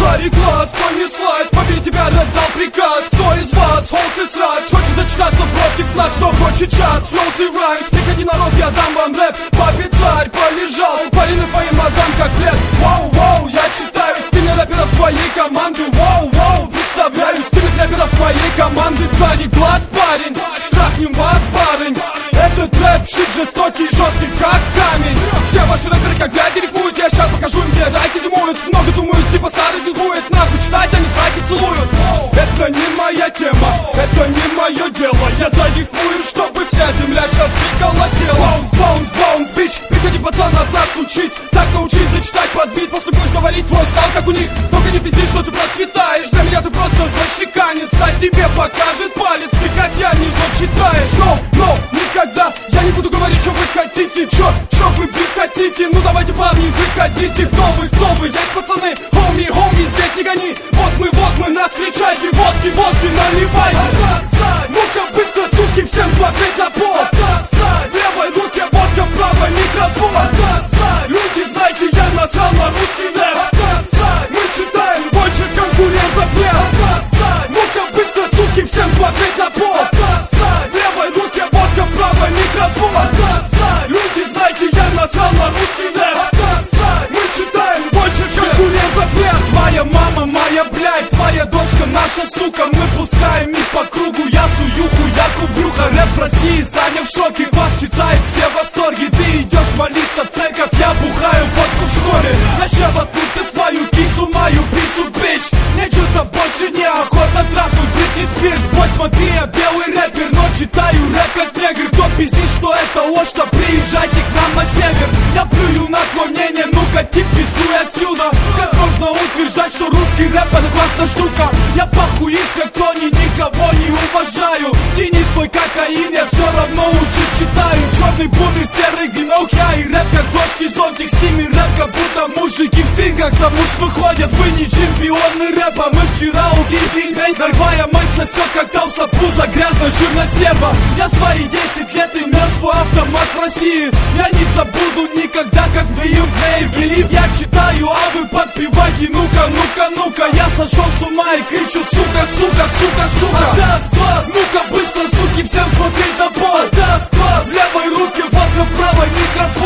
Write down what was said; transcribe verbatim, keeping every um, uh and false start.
карий глаз, понеслась, побить тебя отдал приказ. Кто из вас холст и срать хочет зачитаться против нас? Кто хочет час, флоус и раймс? Приходи, народ, я дам вам рэп. Папе царь полежал, парень на твоим мадам как лет. Воу, воу, я читаю стиль рэперов твоей команды. Воу, воу, представляю стиль рэперов твоей команды. Царь и глаз, парень, трахнем вас, барынь. Этот рэп щит жестокий, жесткий, как камень. Все ваши рэперы как глади рифмуют. Я щас покажу им, где райки зимуют. Много думают, типа старый зимует. Нахуй читать, они сраки целуют. Это не моя тема, это не мое дело. Я зарифмую, чтобы вся земля щас приколотела. Боунс, боунс, боунс, бич. Приходи, пацан, от нас учись. Так научись зачитать под бит. После будешь говорить, твой стал как у них. Только не пизди, что ты процветаешь. Для меня ты просто защеканец. Стать тебе покажет палец. Ты как я не зачитаешь. Но, но, никогда я не буду говорить, что вы хотите. Чё, чё вы, близ, хотите? Ну давайте, парни, выходите. Кто вы, кто вы? Есть пацаны, хоми, хоми, здесь не гони. Вот мы, вот мы, нас встречайте. Водки, водки, наливайте. Ну-ка, быстро, суки, всем смотреть на пол. В левой руке водка, в правой микрофон. Люди, знаете, я насрал на русский рэп. Мы читаем, больше конкурентов нет. Ну-ка, быстро, суки, всем смотреть на пол. В левой руке водка, в правой микрофон. Люди, знаете, я насрал на русский рэп. Мы читаем, больше конкурентов нет. Твоя мама, моя блядь, твоя дочка, наша сука. Мы пускаем их по кругу, я сую хуяку в брюхо. Рэп в России, Саня в шоке, вас читает все в восторге. Ты идешь молиться в церковь, я бухаю водку в школе. Я ща воткну ты твою кису, мою пису, бич. Мне что-то больше не охота трахнуть Бритни Спирс. Бой, смотри, я белый рэпер, но читаю рэп как негр. Кто пиздит, что это ложь, то приезжайте к нам на север. Я плюю на твое мнение, ну-ка, тип, пиздуй отсюда. Как можно утверждать, что русский рэп это классная штука? Я похуист, как Тони, никого не уважаю. Тяни свой кокаин, я все равно лучше читаю. Черный бумер, серый гимнок, я и рэп как дождь и зонтик. С ними рэп, как будто мужики в стрингах замуж выходят. Вы не чемпионы рэпа, мы вчера убили бейт. Нарвая мать сосет, как толстопуза, грязная жирная стерва. Я свои десять лет имел свой автомат в России. Я не забуду никогда, как вы им ввели. Я читаю, а вы подпевайте. Ну-ка, ну-ка, ну-ка, я сошел с ума и кричу: сука, сука, сука, сука. Отдаст глаз, ну-ка, быстро, суки, всем смотреть на пол. Отдаст глаз, в левой руке водка, в правой микрофон.